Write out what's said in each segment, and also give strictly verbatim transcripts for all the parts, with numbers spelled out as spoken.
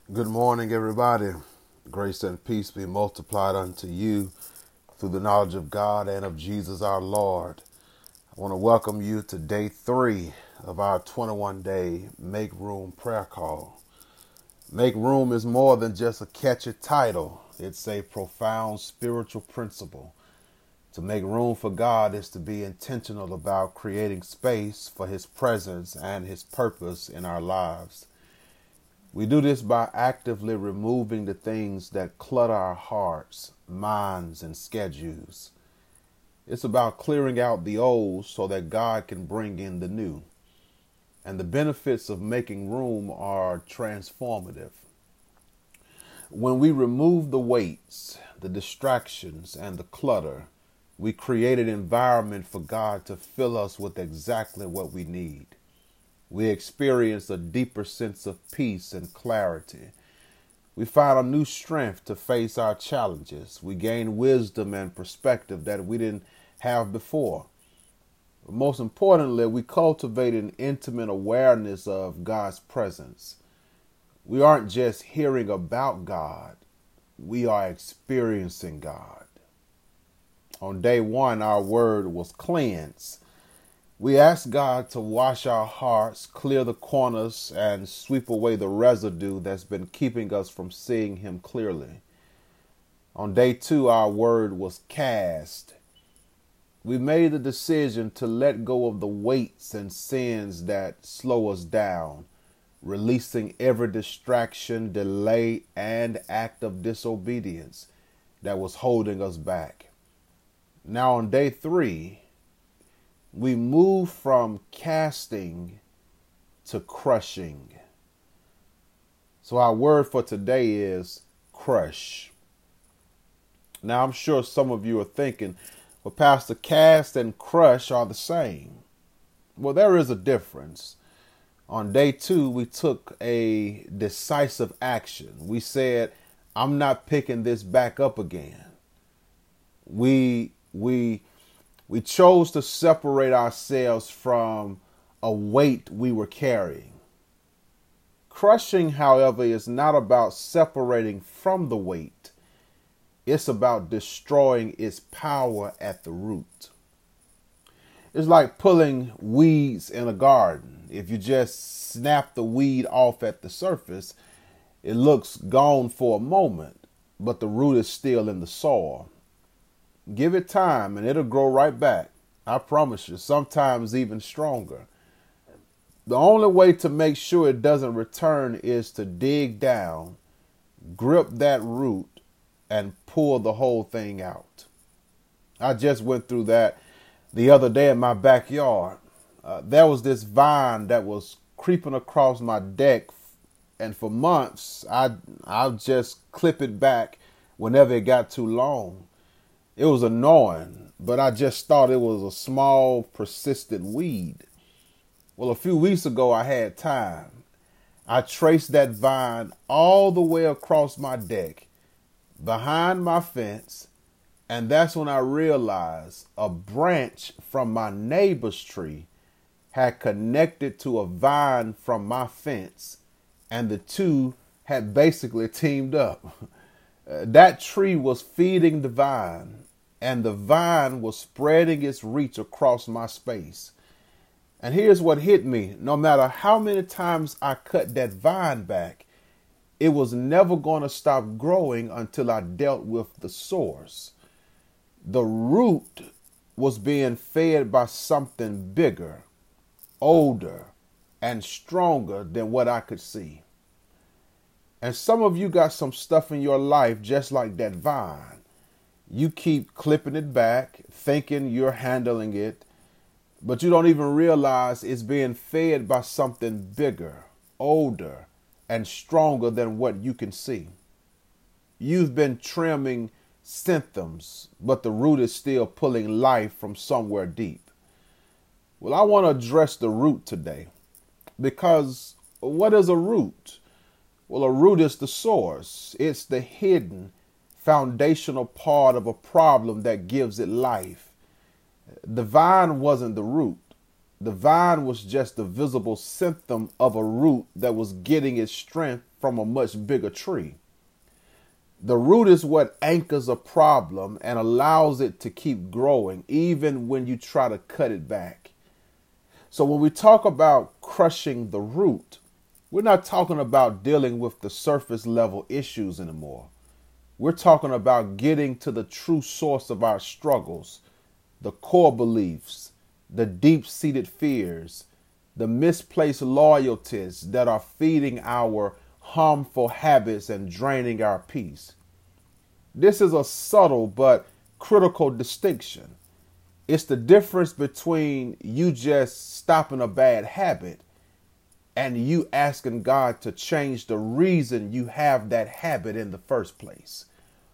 Good morning, everybody. Grace and peace be multiplied unto you through the knowledge of God and of Jesus our Lord. I want to welcome you to day three of our twenty-one day Make Room prayer call. Make room is more than just a catchy title. It's a profound spiritual principle. To make room for God is to be intentional about creating space for His presence and His purpose in our lives. We do this by actively removing the things that clutter our hearts, minds, and schedules. It's about clearing out the old so that God can bring in the new. And the benefits of making room are transformative. When we remove the weights, the distractions, and the clutter, we create an environment for God to fill us with exactly what we need. We experience a deeper sense of peace and clarity. We find a new strength to face our challenges. We gain wisdom and perspective that we didn't have before. Most importantly, we cultivate an intimate awareness of God's presence. We aren't just hearing about God, we are experiencing God. On day one, our word was cleanse. We ask God to wash our hearts, clear the corners, and sweep away the residue that's been keeping us from seeing Him clearly. On day two, our word was cast. We made the decision to let go of the weights and sins that slow us down, releasing every distraction, delay, and act of disobedience that was holding us back. Now on day three, we move from casting to crushing. So our word for today is crush. Now I'm sure some of you are thinking, well, Pastor, cast and crush are the same. Well, there is a difference. On day two, we took a decisive action. We said, I'm not picking this back up again. We, we, We chose to separate ourselves from a weight we were carrying. Crushing, however, is not about separating from the weight. It's about destroying its power at the root. It's like pulling weeds in a garden. If you just snap the weed off at the surface, it looks gone for a moment, but the root is still in the soil. Give it time and it'll grow right back. I promise you, sometimes even stronger. The only way to make sure it doesn't return is to dig down, grip that root, and pull the whole thing out. I just went through that the other day in my backyard. Uh, there was this vine that was creeping across my deck, and for months, I I'd just clip it back whenever it got too long. It was annoying, but I just thought it was a small, persistent weed. Well, a few weeks ago, I had time. I traced that vine all the way across my deck, behind my fence, and that's when I realized a branch from my neighbor's tree had connected to a vine from my fence, and the two had basically teamed up. Uh, that tree was feeding the vine, and the vine was spreading its reach across my space. And here's what hit me. No matter how many times I cut that vine back, it was never going to stop growing until I dealt with the source. The root was being fed by something bigger, older, and stronger than what I could see. And some of you got some stuff in your life just like that vine. You keep clipping it back, thinking you're handling it, but you don't even realize it's being fed by something bigger, older, and stronger than what you can see. You've been trimming symptoms, but the root is still pulling life from somewhere deep. Well, I want to address the root today, because what is a root? Well, a root is the source. It's the hidden, foundational part of a problem that gives it life. The vine wasn't the root. The vine was just the visible symptom of a root that was getting its strength from a much bigger tree. The root is what anchors a problem and allows it to keep growing, even when you try to cut it back. So when we talk about crushing the root, we're not talking about dealing with the surface level issues anymore. We're talking about getting to the true source of our struggles, the core beliefs, the deep-seated fears, the misplaced loyalties that are feeding our harmful habits and draining our peace. This is a subtle but critical distinction. It's the difference between you just stopping a bad habit and you asking God to change the reason you have that habit in the first place.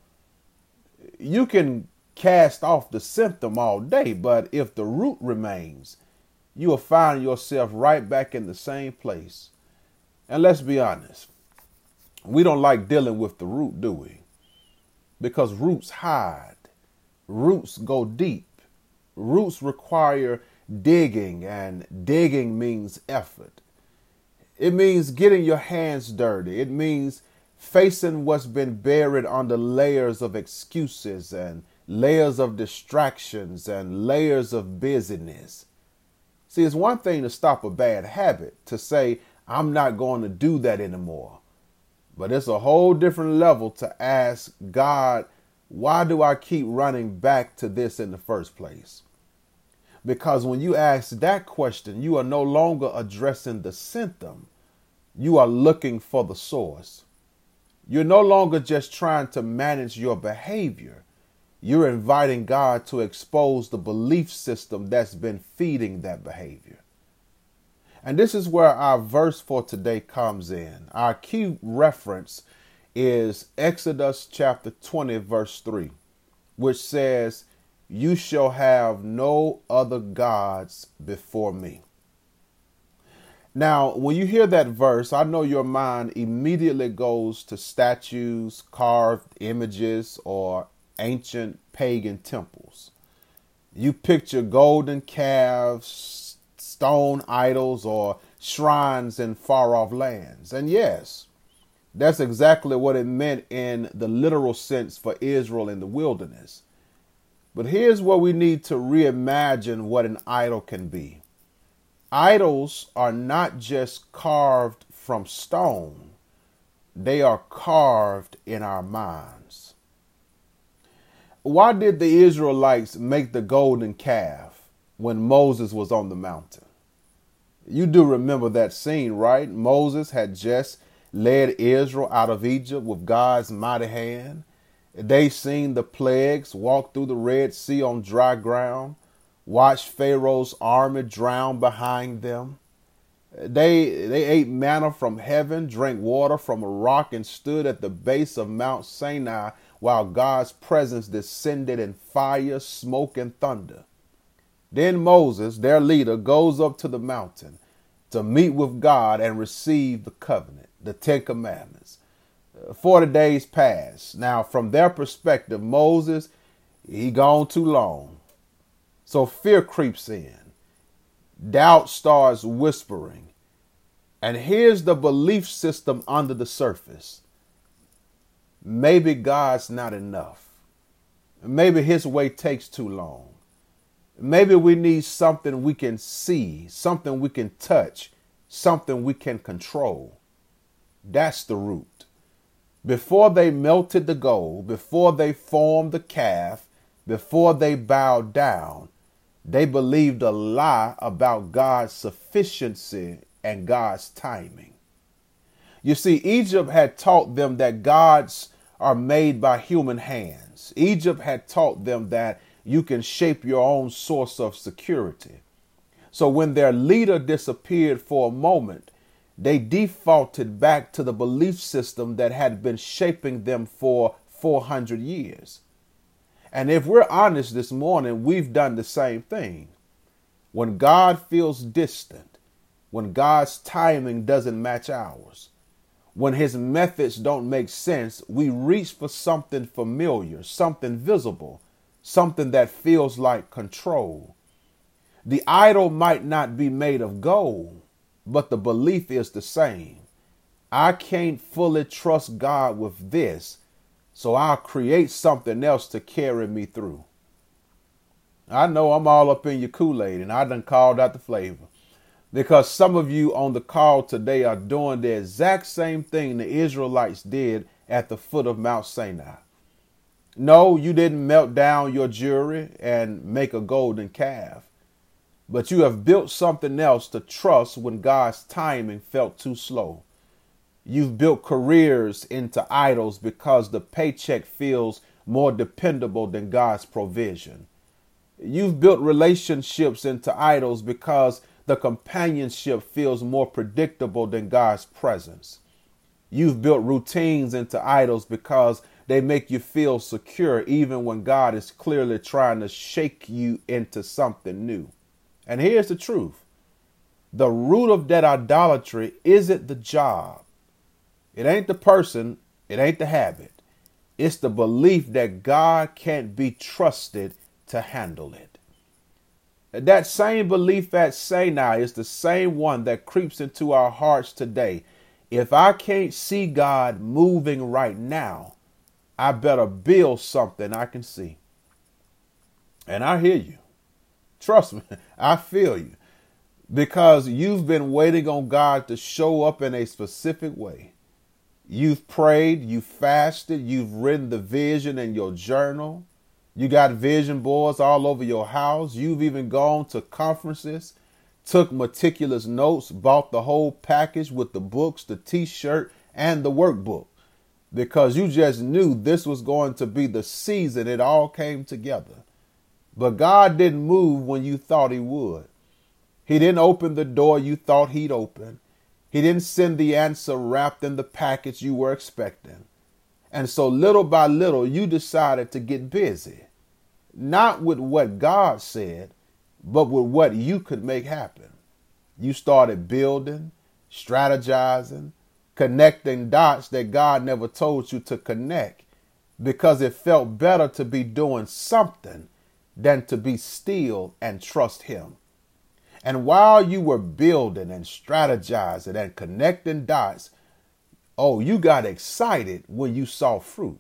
You can cast off the symptom all day, but if the root remains, you will find yourself right back in the same place. And let's be honest, we don't like dealing with the root, do we? Because roots hide. Roots go deep. Roots require digging, and digging means effort. It means getting your hands dirty. It means facing what's been buried under layers of excuses and layers of distractions and layers of busyness. See, it's one thing to stop a bad habit, to say, I'm not going to do that anymore. But it's a whole different level to ask God, why do I keep running back to this in the first place? Because when you ask that question, you are no longer addressing the symptom. You are looking for the source. You're no longer just trying to manage your behavior. You're inviting God to expose the belief system that's been feeding that behavior. And this is where our verse for today comes in. Our key reference is Exodus chapter twenty, verse three, which says, "You shall have no other gods before me." Now, when you hear that verse, I know your mind immediately goes to statues, carved images, or ancient pagan temples. You picture golden calves, stone idols, or shrines in far-off lands. And yes, that's exactly what it meant in the literal sense for Israel in the wilderness. But here's where we need to reimagine what an idol can be. Idols are not just carved from stone. They are carved in our minds. Why did the Israelites make the golden calf when Moses was on the mountain? You do remember that scene, right? Moses had just led Israel out of Egypt with God's mighty hand. They seen the plagues, walked through the Red Sea on dry ground, watched Pharaoh's army drown behind them. They, they ate manna from heaven, drank water from a rock, and stood at the base of Mount Sinai while God's presence descended in fire, smoke, and thunder. Then Moses, their leader, goes up to the mountain to meet with God and receive the covenant, the Ten Commandments. Forty days pass. Now, from their perspective, Moses, he gone too long. So fear creeps in. Doubt starts whispering. And here's the belief system under the surface. Maybe God's not enough. Maybe his way takes too long. Maybe we need something we can see, something we can touch, something we can control. That's the root. Before they melted the gold, before they formed the calf, before they bowed down, they believed a lie about God's sufficiency and God's timing. You see, Egypt had taught them that gods are made by human hands. Egypt had taught them that you can shape your own source of security. So when their leader disappeared for a moment, they defaulted back to the belief system that had been shaping them for four hundred years. And if we're honest this morning, we've done the same thing. When God feels distant, when God's timing doesn't match ours, when his methods don't make sense, we reach for something familiar, something visible, something that feels like control. The idol might not be made of gold, but the belief is the same. I can't fully trust God with this, so I'll create something else to carry me through. I know I'm all up in your Kool-Aid, and I done called out the flavor. Because some of you on the call today are doing the exact same thing the Israelites did at the foot of Mount Sinai. No, you didn't melt down your jewelry and make a golden calf, but you have built something else to trust when God's timing felt too slow. You've built careers into idols because the paycheck feels more dependable than God's provision. You've built relationships into idols because the companionship feels more predictable than God's presence. You've built routines into idols because they make you feel secure even when God is clearly trying to shake you into something new. And here's the truth. The root of that idolatry isn't the job. It ain't the person. It ain't the habit. It's the belief that God can't be trusted to handle it. That same belief at Sinai is the same one that creeps into our hearts today. If I can't see God moving right now, I better build something I can see. And I hear you. Trust me, I feel you. Because you've been waiting on God to show up in a specific way. You've prayed, you've fasted, you've written the vision in your journal. You got vision boards all over your house. You've even gone to conferences, took meticulous notes, bought the whole package with the books, the t-shirt, and the workbook. Because you just knew this was going to be the season it all came together. But God didn't move when you thought he would. He didn't open the door you thought he'd open. He didn't send the answer wrapped in the package you were expecting. And so little by little, you decided to get busy, not with what God said, but with what you could make happen. You started building, strategizing, connecting dots that God never told you to connect because it felt better to be doing something than to be still and trust him. And while you were building and strategizing and connecting dots, oh, you got excited when you saw fruit.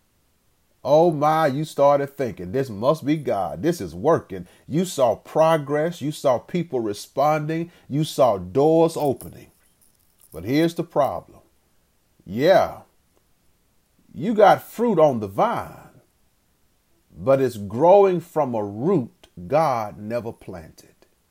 Oh my, you started thinking, this must be God. This is working. You saw progress. You saw people responding. You saw doors opening. But here's the problem. Yeah, you got fruit on the vine, but it's growing from a root God never planted.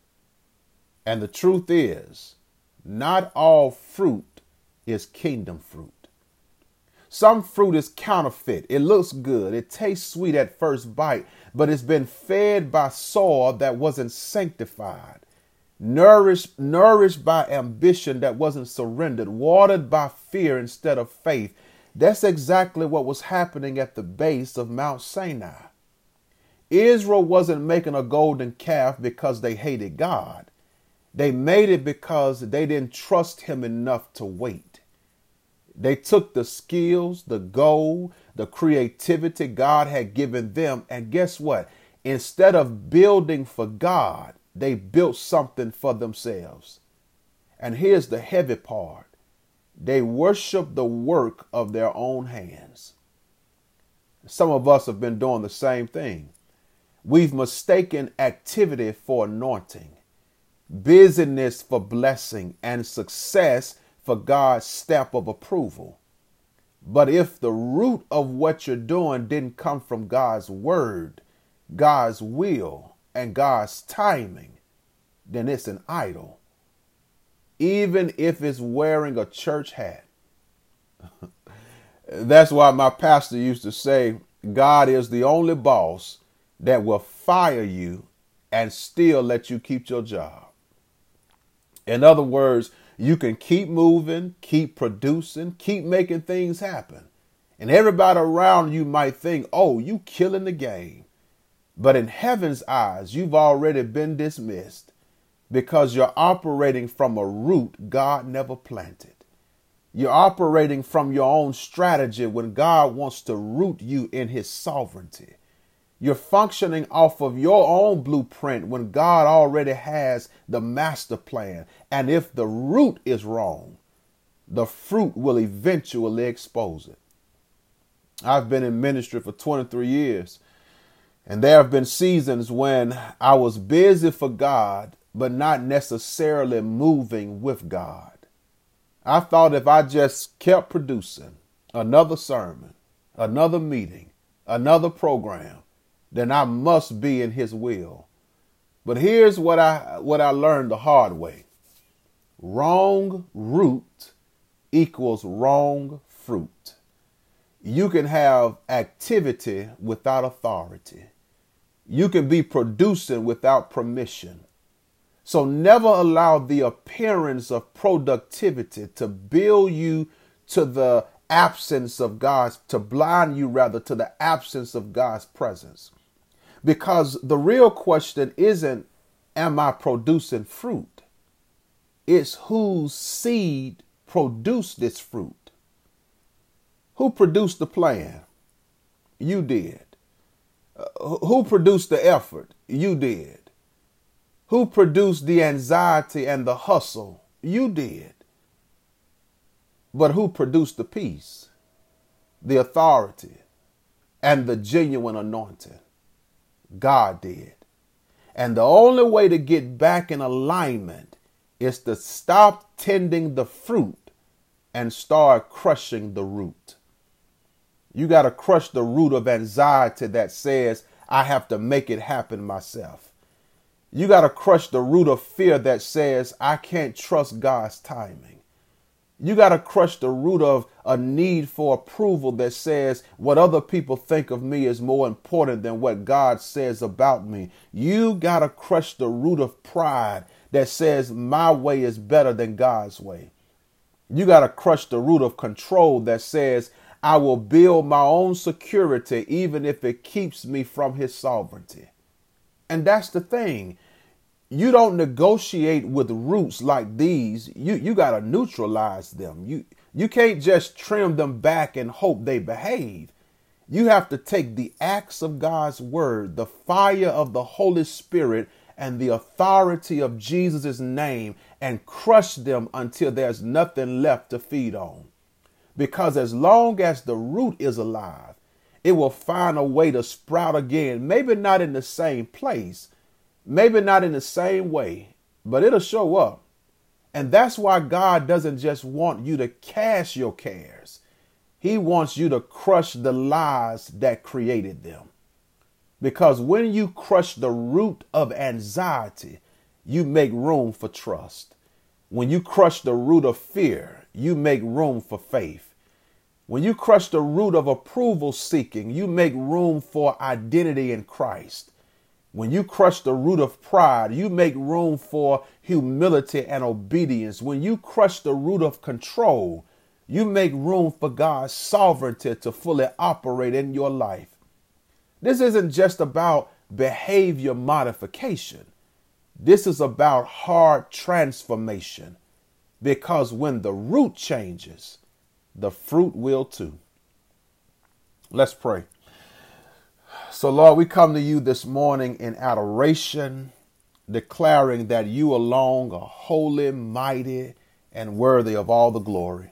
And the truth is, not all fruit is kingdom fruit. Some fruit is counterfeit. It looks good. It tastes sweet at first bite, but it's been fed by soil that wasn't sanctified, nourished, nourished by ambition that wasn't surrendered, watered by fear instead of faith. That's exactly what was happening at the base of Mount Sinai. Israel wasn't making a golden calf because they hated God. They made it because they didn't trust him enough to wait. They took the skills, the gold, the creativity God had given them. And guess what? Instead of building for God, they built something for themselves. And here's the heavy part. They worship the work of their own hands. Some of us have been doing the same thing. We've mistaken activity for anointing, busyness for blessing, and success for God's stamp of approval. But if the root of what you're doing didn't come from God's word, God's will, and God's timing, then it's an idol. Even if it's wearing a church hat. That's why my pastor used to say, God is the only boss that will fire you and still let you keep your job. In other words, you can keep moving, keep producing, keep making things happen. And everybody around you might think, oh, you killing the game. But in heaven's eyes, you've already been dismissed because you're operating from a root God never planted. You're operating from your own strategy when God wants to root you in his sovereignty. You're functioning off of your own blueprint when God already has the master plan. And if the root is wrong, the fruit will eventually expose it. I've been in ministry for twenty-three years, and there have been seasons when I was busy for God, but not necessarily moving with God. I thought if I just kept producing another sermon, another meeting, another program, then I must be in his will. But here's what I what I learned the hard way. Wrong root equals wrong fruit. You can have activity without authority. You can be producing without permission. So never allow the appearance of productivity to build you to the absence of God's, to blind you rather to the absence of God's presence. Because the real question isn't, am I producing fruit? It's whose seed produced this fruit. Who produced the plan? You did. Uh, who produced the effort? You did. Who produced the anxiety and the hustle? You did. But who produced the peace, the authority, and the genuine anointing? God did. And the only way to get back in alignment is to stop tending the fruit and start crushing the root. You got to crush the root of anxiety that says, I have to make it happen myself. You got to crush the root of fear that says, I can't trust God's timing. You got to crush the root of a need for approval that says what other people think of me is more important than what God says about me. You got to crush the root of pride that says my way is better than God's way. You got to crush the root of control that says I will build my own security even if it keeps me from his sovereignty. And that's the thing. You don't negotiate with roots like these. You you got to neutralize them. You you can't just trim them back and hope they behave. You have to take the acts of God's word, the fire of the Holy Spirit, and the authority of Jesus' name and crush them until there's nothing left to feed on. Because as long as the root is alive, it will find a way to sprout again. Maybe not in the same place, maybe not in the same way, but it'll show up. And that's why God doesn't just want you to cast your cares. He wants you to crush the lies that created them. Because when you crush the root of anxiety, you make room for trust. When you crush the root of fear, you make room for faith. When you crush the root of approval seeking, you make room for identity in Christ. When you crush the root of pride, you make room for humility and obedience. When you crush the root of control, you make room for God's sovereignty to fully operate in your life. This isn't just about behavior modification. This is about heart transformation. Because when the root changes, the fruit will too. Let's pray. So, Lord, we come to you this morning in adoration, declaring that you alone are holy, mighty, and worthy of all the glory.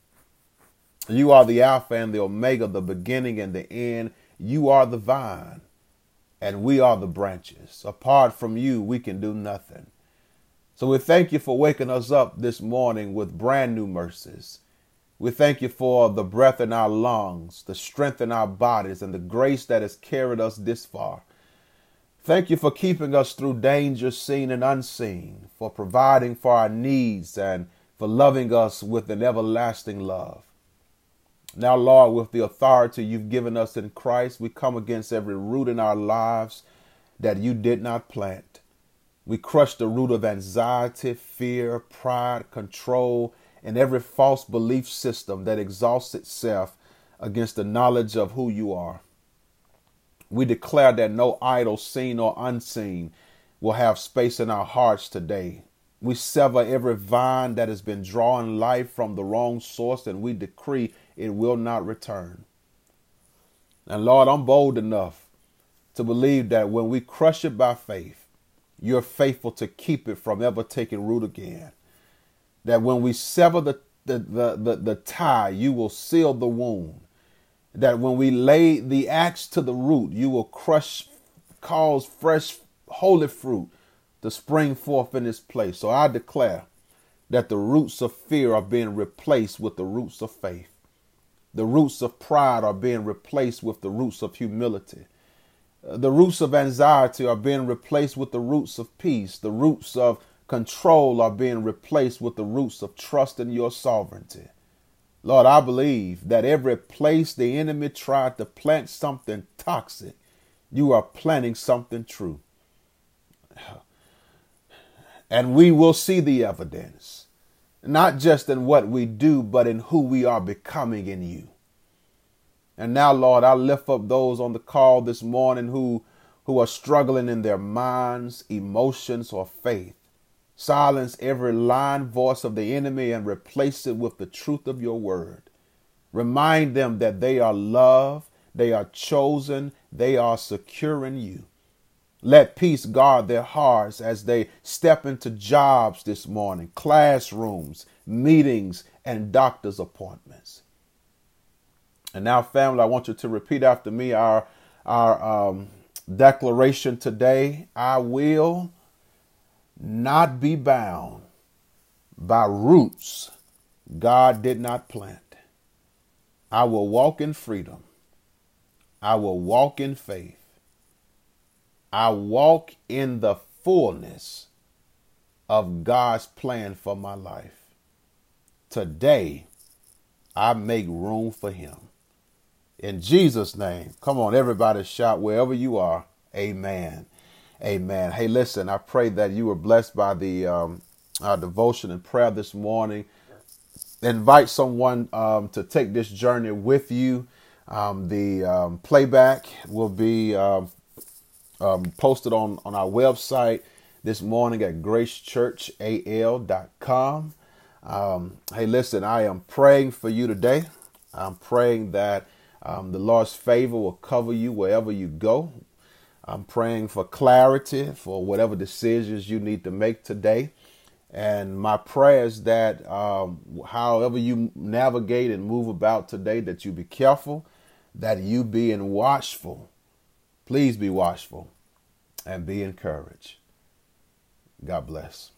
You are the Alpha and the Omega, the beginning and the end. You are the vine, and we are the branches. Apart from you, we can do nothing. So we thank you for waking us up this morning with brand new mercies. We thank you for the breath in our lungs, the strength in our bodies, and the grace that has carried us this far. Thank you for keeping us through danger seen and unseen, for providing for our needs, and for loving us with an everlasting love. Now, Lord, with the authority you've given us in Christ, we come against every root in our lives that you did not plant. We crush the root of anxiety, fear, pride, control, and every false belief system that exalts itself against the knowledge of who you are. We declare that no idol, seen or unseen, will have space in our hearts today. We sever every vine that has been drawing life from the wrong source, and we decree it will not return. And Lord, I'm bold enough to believe that when we crush it by faith, you're faithful to keep it from ever taking root again. That when we sever the the, the, the, the tie, you will seal the wound. That when we lay the axe to the root, you will crush, cause fresh, holy fruit to spring forth in this place. So I declare that the roots of fear are being replaced with the roots of faith. The roots of pride are being replaced with the roots of humility. The roots of anxiety are being replaced with the roots of peace. The roots of control are being replaced with the roots of trust in your sovereignty. Lord, I believe that every place the enemy tried to plant something toxic, you are planting something true. And we will see the evidence, not just in what we do, but in who we are becoming in you. And now, Lord, I lift up those on the call this morning who, who are struggling in their minds, emotions, or faith. Silence every lying voice of the enemy and replace it with the truth of your word. Remind them that they are loved, they are chosen, they are secure in you. Let peace guard their hearts as they step into jobs this morning, classrooms, meetings, and doctor's appointments. And now, family, I want you to repeat after me our, our um, declaration today. I will not be bound by roots God did not plant. I will walk in freedom. I will walk in faith. I walk in the fullness of God's plan for my life. Today, I make room for him. In Jesus' name, come on, everybody shout wherever you are. Amen. Amen. Hey, listen, I pray that you were blessed by the um, our devotion and prayer this morning. Invite someone um, to take this journey with you. Um, the um, playback will be um, um, posted on, on our website this morning at grace church a l dot com. Um, hey, listen, I am praying for you today. I'm praying that um, the Lord's favor will cover you wherever you go. I'm praying for clarity for whatever decisions you need to make today. And my prayer is that um, however you navigate and move about today, that you be careful, that you be watchful. Please be watchful and be encouraged. God bless.